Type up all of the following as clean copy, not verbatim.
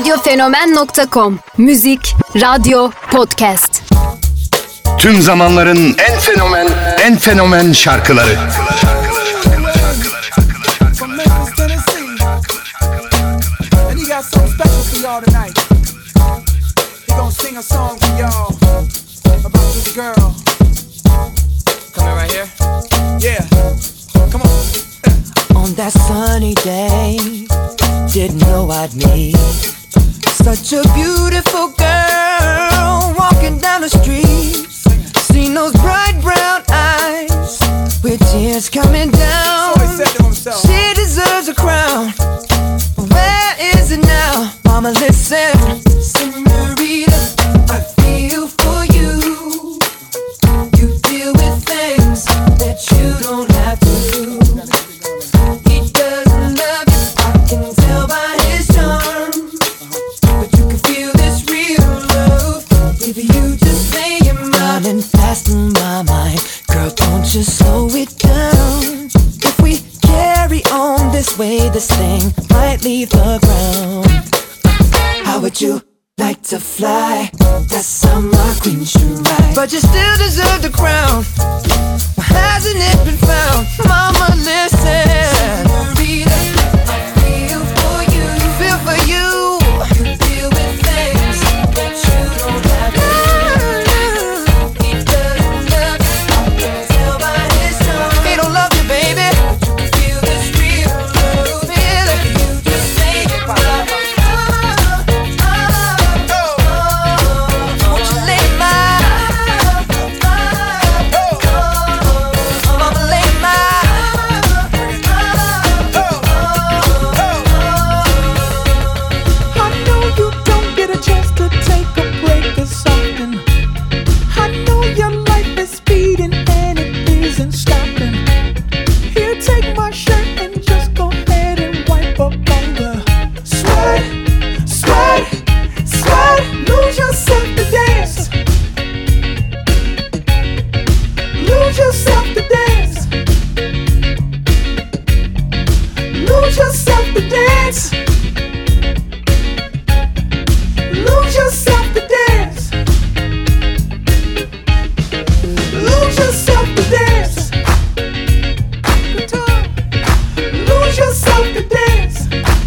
Radyofenomen.com. Müzik, radyo, podcast. Tüm zamanların en fenomen şarkıları. On that sunny day, didn't know I'd meet such a beautiful girl walking down the street. Seen those bright brown eyes with tears coming down. She deserves a crown. Where is it now? Mama, listen. Senorita, I feel for you. You deal with things that you don't have to do. He doesn't love you, I can tell by his charm. But you can feel this real love if you just lay your mind and fast in my mind. Girl, don't you slow it down. If we carry on this way, this thing might leave the ground. How would you like to fly? That's how my queen should ride. But you still deserve the crown. Why hasn't it been found? Mama, listen. Senorita, I feel for you. Feel for you. You deal with things that you don't have to do. He doesn't love you, I can tell by his tone. He don't love you, baby. But you can feel this real love. Feel it. You just say it right. Won't you lay my mama, lay my I know you don't get a chance to take a break or something. I know your life is speeding and it isn't stopping. Here, take my shirt and just go ahead and wipe up on the sweat, sweat, sweat. Lose yourself to dance. Lose yourself to dance. Lose yourself to dance. Lose yourself to dance. Lose yourself to dance. Guitar. Lose yourself to dance.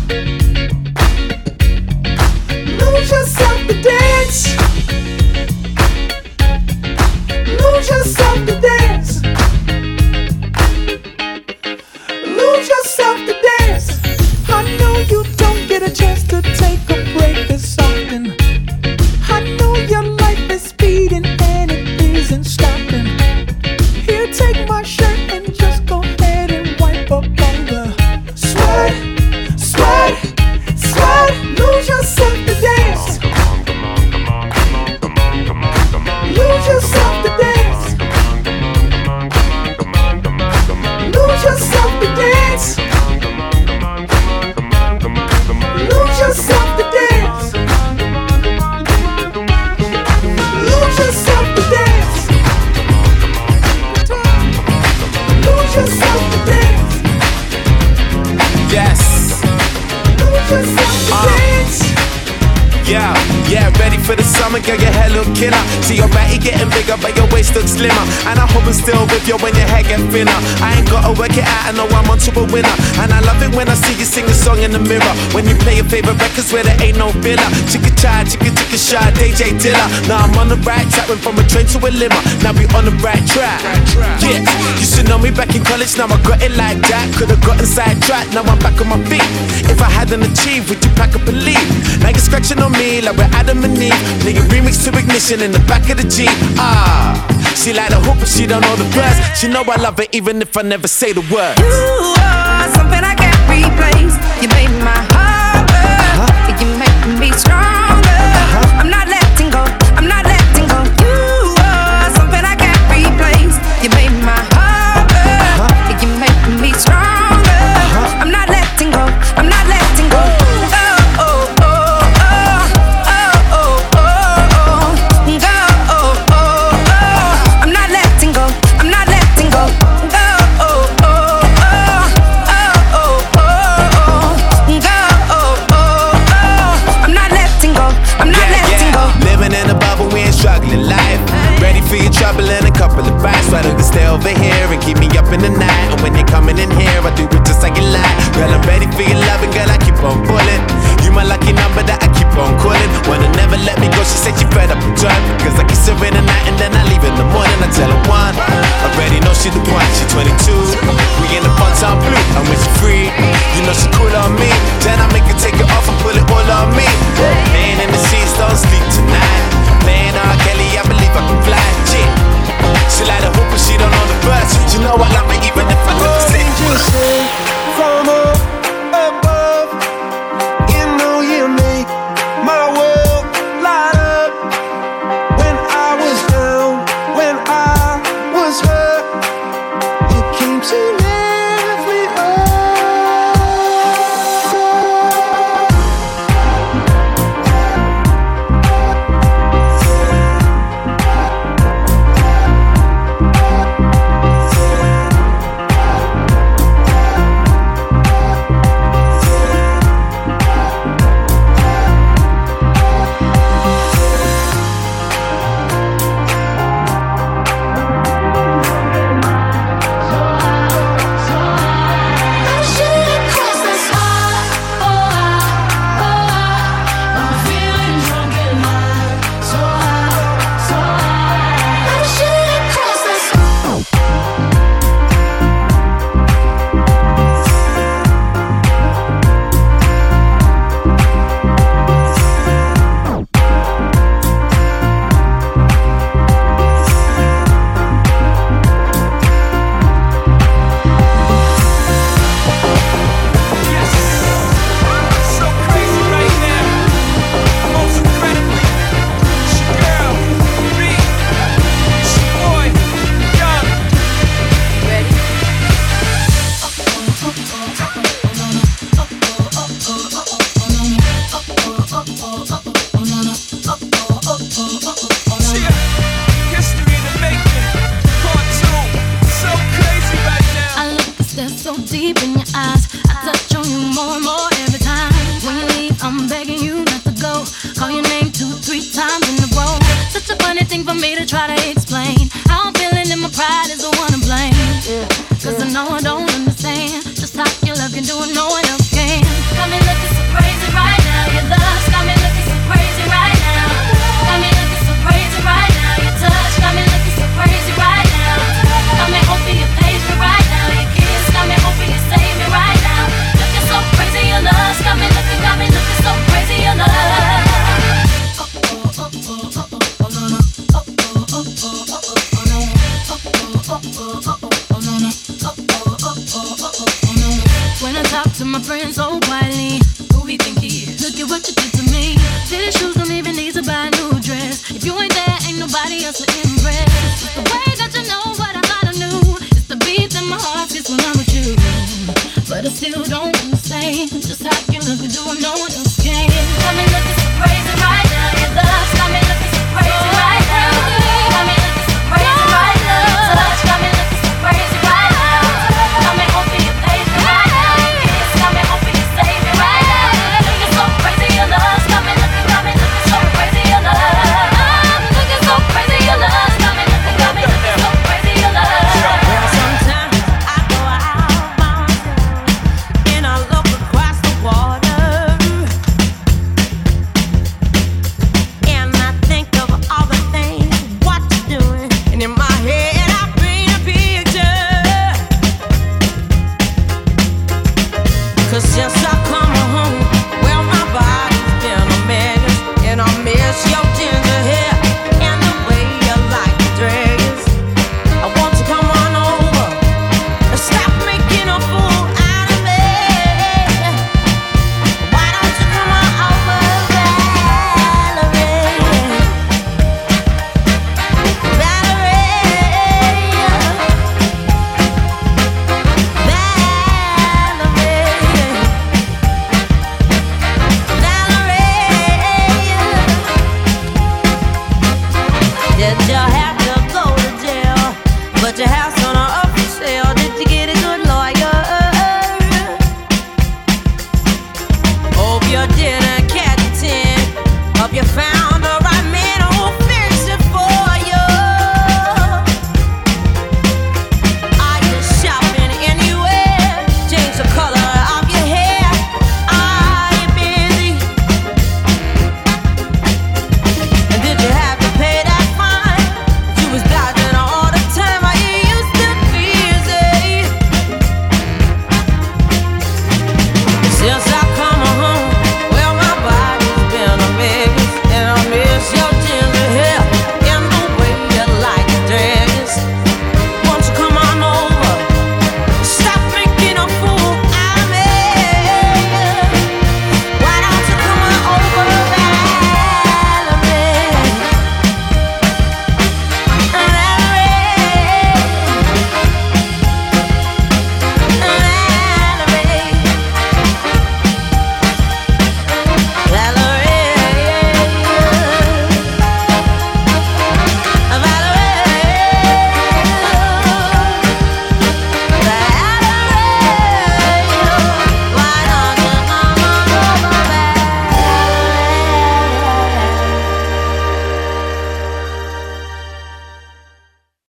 Lose yourself to dance. Lose yourself to dance. Lose yourself to dance. I know you don't get a chance to take a break or something. I know your life is speeding and it isn't stopping. Here, take my shirt and just go ahead and wipe up on the sweat, sweat, sweat. Lose yourself to dance. Lose yourself to dance. Lose yourself to dance. Lose yourself to dance. Lose yourself to dance. Lose yourself to dance. Yes. Lose yourself to dance. Yeah, ready for the summer, girl, your hair look killer. See your body getting bigger, but your waist looks slimmer. And I hope I'm still with you when your hair get thinner. I ain't gotta work it out, I know I'm onto a winner. And I love it when I see you sing a song in the mirror. When you play your favorite records where there ain't no filler. Chicka chai, chicka shy, DJ Dilla. Now I'm on the right track, went from a train to a limo. Now we on the right track. Yeah, you should know me back in college, now I got it like that. Could've gotten sidetracked, now I'm back on my feet. If I hadn't achieved, would you pack up and leave? Now you're scratching on me like we're Adam and Eve. Nigga remix to Ignition in the back of the Jeep. She like the hoop but she don't know the words. She know I love it even if I never say the words. You are something I can't replace. You made my heart beat. You make me stronger. I'm not letting go. I'm not letting go. You are something I can't replace. You made my heart beat. You make me stronger. I'm not letting go. I'm not letting go. Go. over here and keep me up in the night. And when you're coming